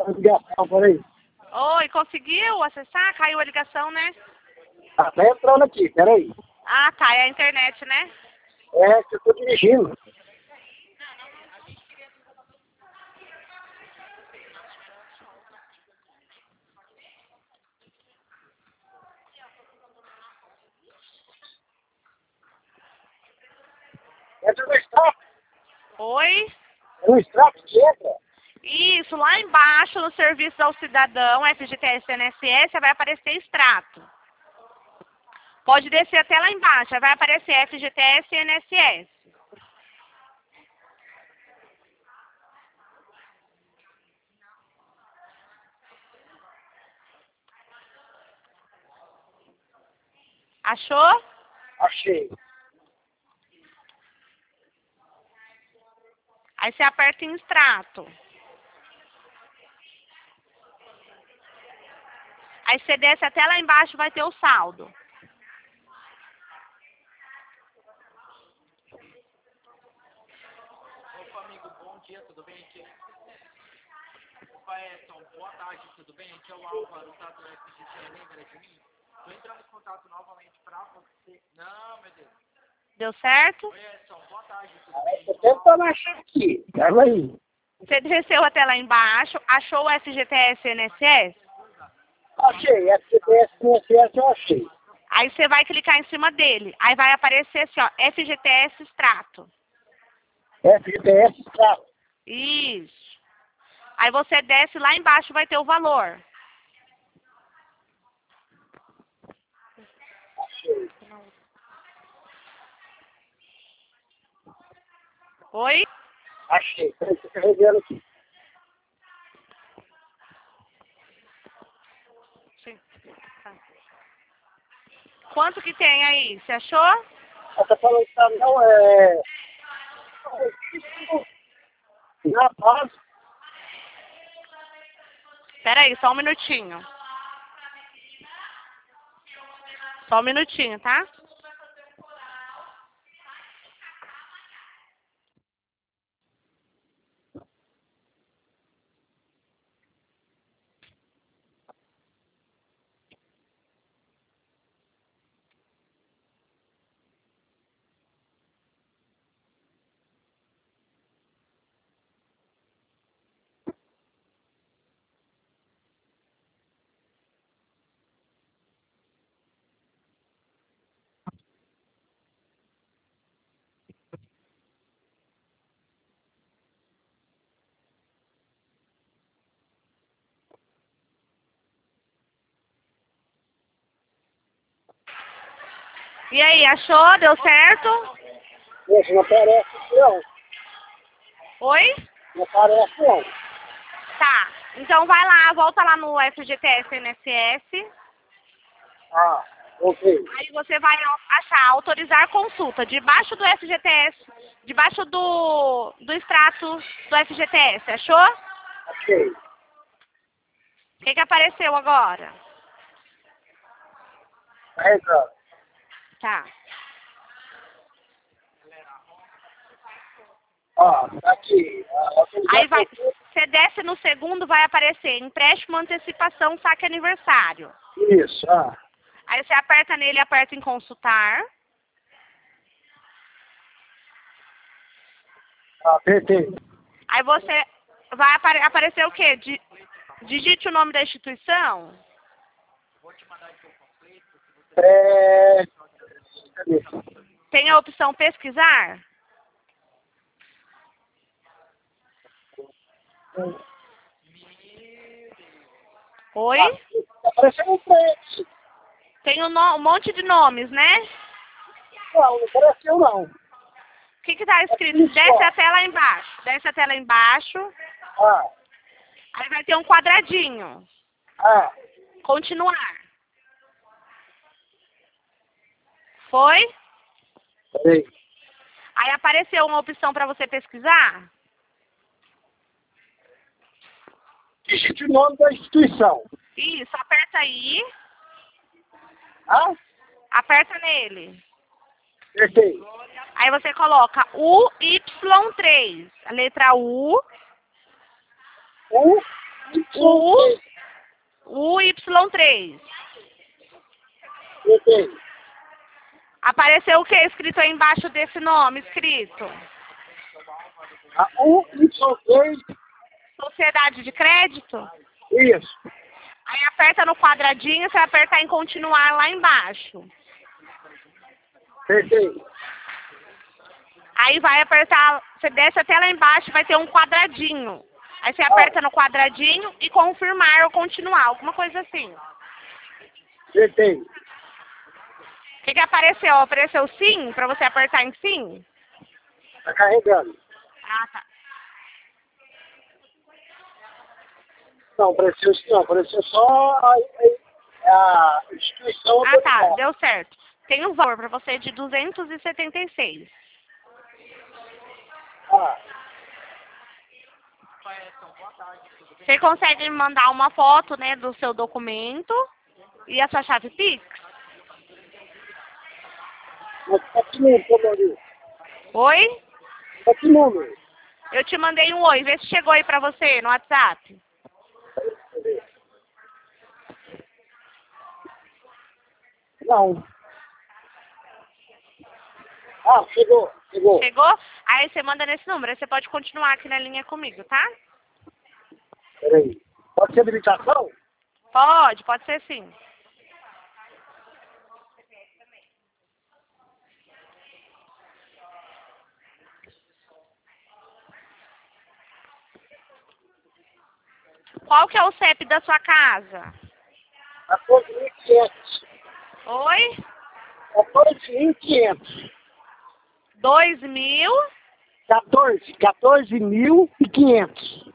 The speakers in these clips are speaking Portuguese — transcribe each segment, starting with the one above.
ligação, peraí. Oi, conseguiu acessar? Caiu a ligação, né? Tá entrando aqui, peraí. Ah, tá. É a internet, né? É que eu tô dirigindo. Entra no extrato. Oi? É no extrato que entra. Isso, lá embaixo no Serviço ao Cidadão, FGTS NSS, vai aparecer extrato. Pode descer até lá embaixo, vai aparecer FGTS NSS. Achou? Achei. Aí você aperta em extrato. Aí você desce até lá embaixo, vai ter o saldo. Opa, amigo, bom dia, tudo bem? Opa, Edson, boa tarde, tudo bem? Aqui é o Álvaro, tá do FGC, lembra de mim? Tô entrando em contato novamente pra você. Não, meu Deus. Deu certo? Oi, Edson, boa tarde, tudo bem? Tô tentando achar aqui. Calma aí. Você desceu até lá embaixo, achou o FGTS NSS? Achei. FGTS, NSS eu achei. Aí você vai clicar em cima dele. Aí vai aparecer assim, ó, FGTS extrato. FGTS extrato. Isso. Aí você desce lá embaixo, vai ter o valor. Achei. Oi? Achei. Peraí, tô carregando aqui. Sim. Tá. Quanto que tem aí? Você achou? Essa falando que tá, não é... Na base. Pera aí, só um minutinho. Só um minutinho, tá? E aí, achou? Deu certo? Poxa, não aparece não. Oi? Não aparece não. Tá. Então vai lá, volta lá no FGTS NSS. Ah, ok. Aí você vai achar autorizar consulta debaixo do FGTS, debaixo do extrato do FGTS, achou? Achei. O que apareceu agora? Carregando. Tá. Ó, tá aqui. Aí vai, você desce no segundo, vai aparecer empréstimo, antecipação, saque aniversário. Isso, ah. Aí você aperta nele, aperta em consultar. Apertei. Aí você vai aparecer o quê? Digite o nome da instituição. É... Cadê? Tem a opção pesquisar. Oi? Tá aparecendo um preço. Tem um monte de nomes, né? Não, não apareceu não. O que tá escrito? Desce até lá embaixo. Desce até lá embaixo. Ah, Aí vai ter um quadradinho. ah. Continuar. Foi? Peraí. Aí apareceu uma opção para você pesquisar. Digite o nome da instituição. Isso, aperta aí. Ah, Aperta nele. apertei. Aí você coloca UY3. A letra U. U, UY3. Acertei. Apareceu o que escrito aí embaixo desse nome? Escrito. A UY3. Sociedade de crédito? Isso. Aí aperta no quadradinho, você vai apertar em continuar lá embaixo. Acertei. Aí vai apertar, você desce até lá embaixo, vai ter um quadradinho. Aí você aperta no quadradinho e confirmar ou continuar, alguma coisa assim. Acertei. O que apareceu? Apareceu sim, pra você apertar em sim? Tá carregando. Ah, tá. Não, apareceu só a instituição Ah, tá, autorizada. deu certo. Tem um valor pra você de 276. Ah, Você consegue me mandar uma foto, né, do seu documento e a sua chave Pix? mas tá que número, Maurício? Oi? Tá que número? Eu te mandei um oi, vê se chegou aí pra você no WhatsApp. Não. Ah, chegou. Chegou? Aí você manda nesse número, aí você pode continuar aqui na linha comigo, tá? Peraí. Pode ser habilitação? Pode ser sim. Qual que é o CEP da sua casa? 14.500. Oi? 14.500. 2000? 14.500.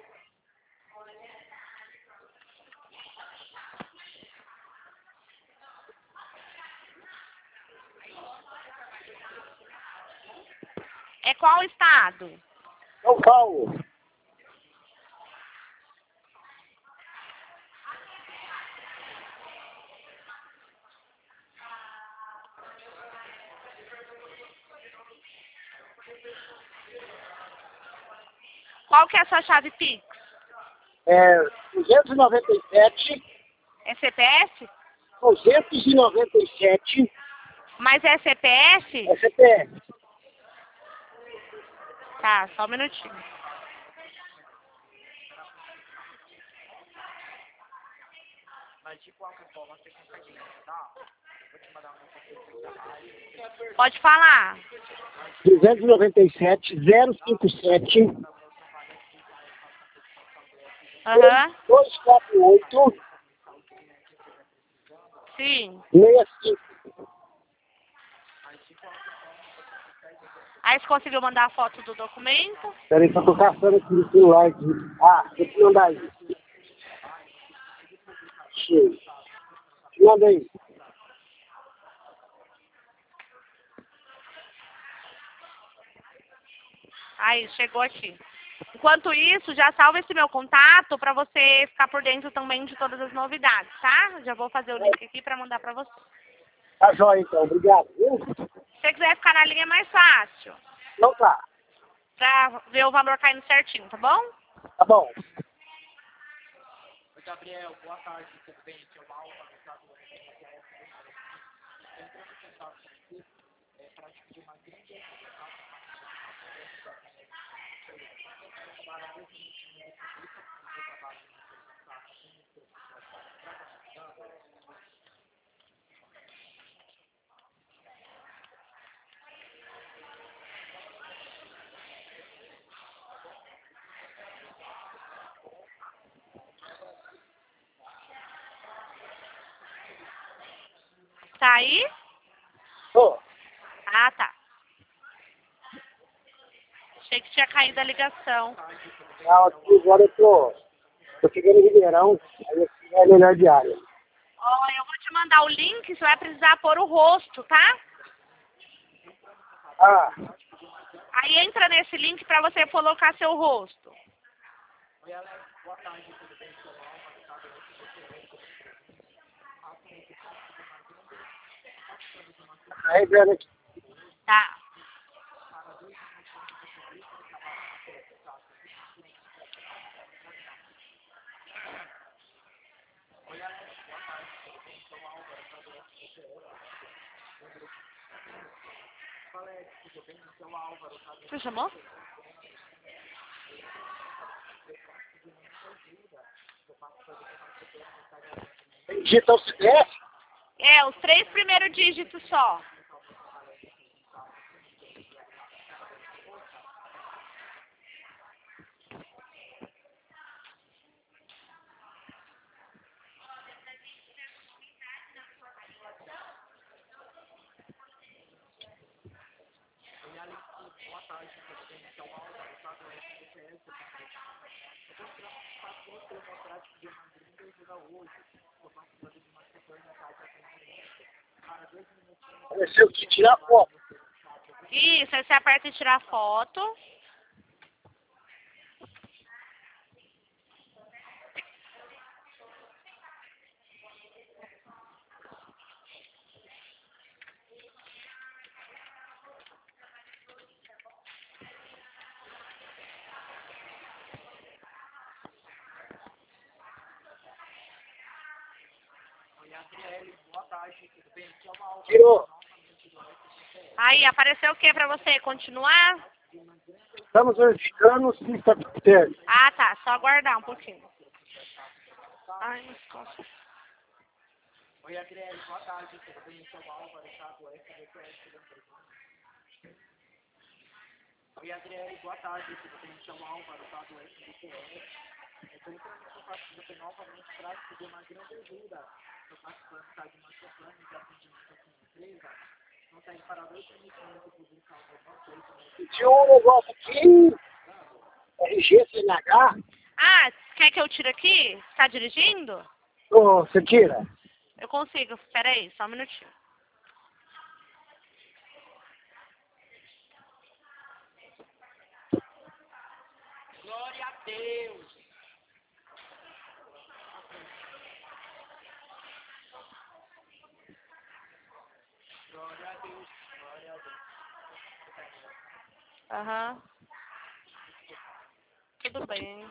É qual estado? São Paulo. Qual que é a sua chave Pix? É 297. É CPF? 297. Mas é CPF? É CPF. Tá, só um minutinho. Mas de qualquer forma você consegue tá? Vou te mandar uma foto. Pode falar. 297 057 Aham. 248 Sim. 65. Aí você conseguiu mandar a foto do documento? Peraí, só tô caçando aqui no celular. Aqui. Ah, vou te mandar aí. Cheio. Te manda aí. Aí, chegou aqui. Enquanto isso, já salva esse meu contato para você ficar por dentro também de todas as novidades, tá? Já vou fazer o link aqui para mandar para você. Tá jóia, então. Obrigado. Viu? Se você quiser ficar na linha, é mais fácil. Então tá. Pra ver o valor caindo certinho, tá bom? Tá bom. Oi, Gabriel, boa tarde, tudo bem? Aqui é o Álvaro, tá? Entrando em contato com você, para te pedir uma grande Tá aí? Ô, Ah, tá. Achei que tinha caído a ligação. aqui agora eu tô chegando em Ribeirão, aí aqui é a melhor diária. Ó, eu vou te mandar o link, você vai precisar pôr o rosto, tá? Ah, Aí entra nesse link para você colocar seu rosto. Oi, Alex, boa tarde, tudo bem? tá carregando aqui. Tá. Você chamou? Digita o CPF? É, os 3 primeiros dígitos só. Apareceu que tirar foto. Isso, aí você aperta em tirar foto. Tirou. Aí, apareceu o que pra você? Continuar? Estamos verificando se está tudo certo. Ah, tá. Só aguardar um pouquinho. Ai, nas costas. Oi, Adriele, boa tarde, tudo bem? Aqui é o Álvaro, tá? Do FGTS. Oi, Adriele, boa tarde, tudo bem? Aqui é o Álvaro, tá? Do FGTS. Eu estou entrando em contato com você novamente para pedir uma grande ajuda. Estou participando, tá, de uma campanha de atendimento aqui na empresa. Não está indo para 2 minutos de publicar alguma coisa, né? Tinha um negócio aqui, RG, CNH. Ah, quer que eu tire aqui? Tá dirigindo? Ô, você tira? Eu consigo. Espera aí, só um minutinho. Glória a Deus! Glória a Deus, glória a Deus. Aham. Tudo bem.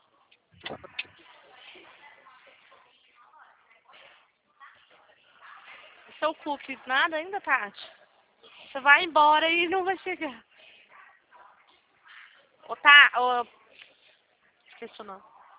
Seu cookie, nada ainda, Tati? Você vai embora e não vai chegar. Ô, tá, ô... Esqueci o nome.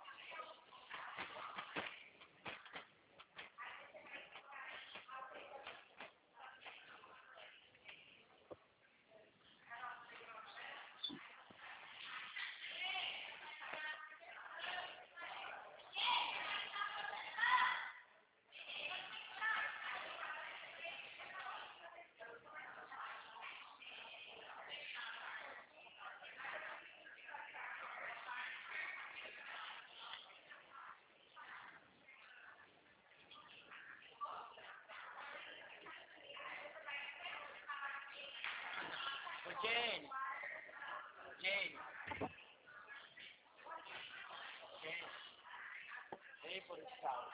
Ô, Jenny, vem por esse carro.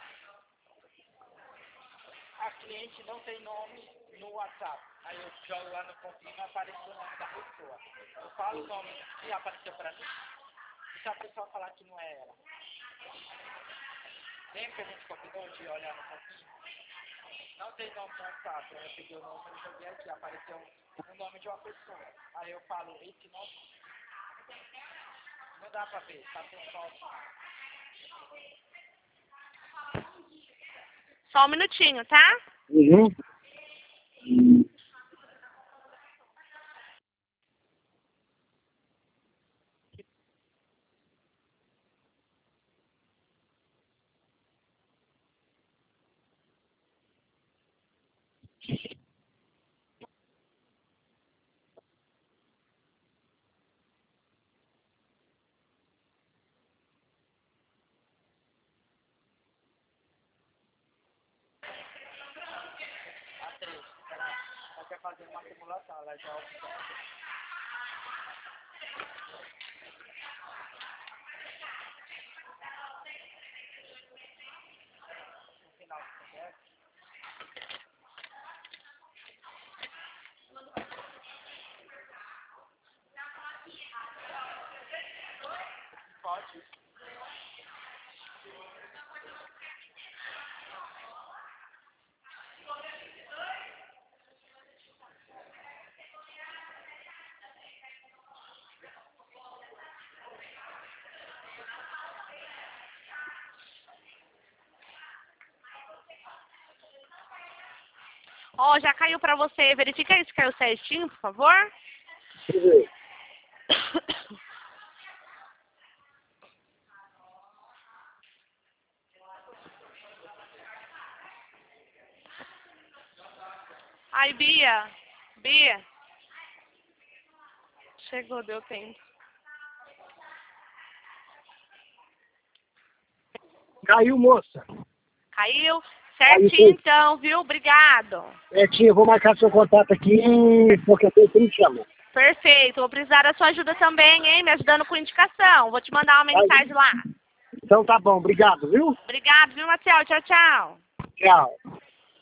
A cliente não tem nome no WhatsApp. Aí eu jogo lá no confirma e aparece o nome da pessoa. Eu falo o nome que apareceu pra mim. E se a pessoa falar que não é ela? Lembra que a gente combinou de olhar no confirma? Não tem nome no WhatsApp. Aí eu peguei o nome e joguei aqui. Apareceu o nome de uma pessoa. Aí eu falo, esse nome não dá pra ver, tá sem foto. Só um minutinho, tá? Uhum. A 3. Ela quer fazer uma simulação. Ela já no final do projeto. Pode. Ó, já caiu pra você. Verifica aí se caiu certinho, por favor. Deixa eu ver. Ai, Bia. Bia. Chegou, deu tempo. Caiu, moça. Caiu? Certinho, então, viu? Obrigado. Tia, eu vou marcar seu contato aqui, porque eu tenho que me chamar. Perfeito. Vou precisar da sua ajuda também, hein? Me ajudando com indicação. Vou te mandar uma mensagem lá. Então tá bom, obrigado, viu? Obrigado, viu, Marcel? Tchau, tchau. Tchau.